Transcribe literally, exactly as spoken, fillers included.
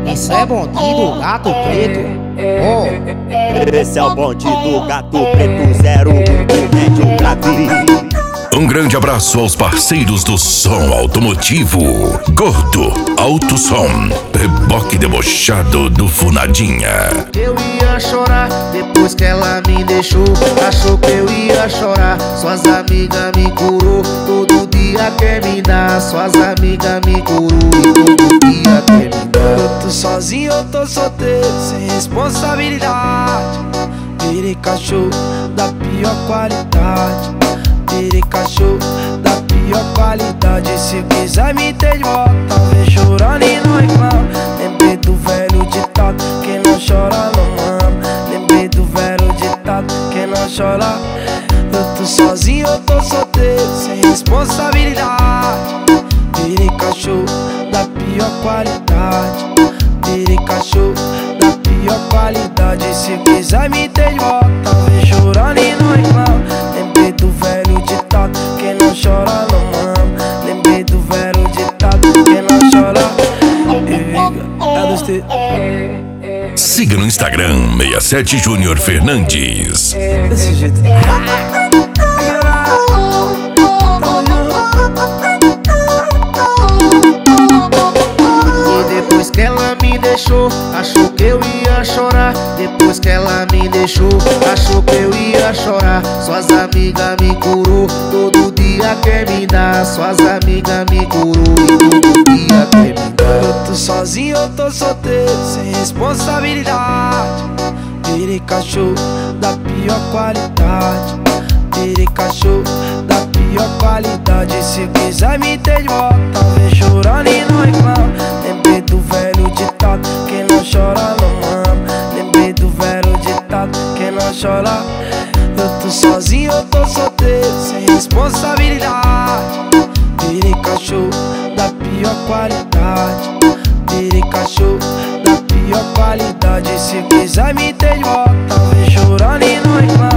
Esse é bandido, gato preto. Oh. Esse é o bonde do gato preto, zero um médio grave. Um grande abraço aos parceiros do som automotivo. Gordo, Alto Som, reboque debochado do Funadinha. Eu ia chorar depois que ela me deixou. Achou que eu ia chorar, suas amigas me curou. Todo dia quer me dar, suas amigas me curou. E todo dia quer me dar. Eu tô sozinho, eu tô solteiro, sem responsabilidade. Virei cachorro da pior qualidade. Virei cachorro da pior qualidade. Se quiser me ter de volta, vem chorando e não reclama. Lembrei do velho ditado, quem não chora não ama. Lembrei do velho ditado, quem não chora. Eu tô sozinho, eu tô solteiro, sem responsabilidade. Virei cachorro da pior qualidade. Virei cachorro da pior qualidade. Se quiser me ter de volta, vem chorando e não reclama. Lembrei do velho ditado, quem não chora não ama. Lembrei do velho ditado, quem não chora. É dos te... Siga no Instagram sessenta e sete Júnior Fernandes. Desse jeito. E depois que ela me deixou, achou que eu ia chorar. Depois que ela me deixou, achou que eu ia chorar. Suas amigas me curou, todo dia quer me dar. Suas amigas me curou e todo dia quer me dar. Eu tô sozinho, eu tô solteiro, sem responsabilidade. Virei cachorro da pior qualidade. Virei cachorro da pior qualidade. Se quiser me ter de volta, vem chorando e não reclama. Lembrei do velho ditado, quem não chora não ama. Lembrei do velho ditado, quem não chora. Eu tô sozinho, eu tô solteiro, sem responsabilidade. Virei cachorro da pior qualidade. Virei cachorro da pior qualidade. Se quiser me ter de volta, vem chorando e não reclama.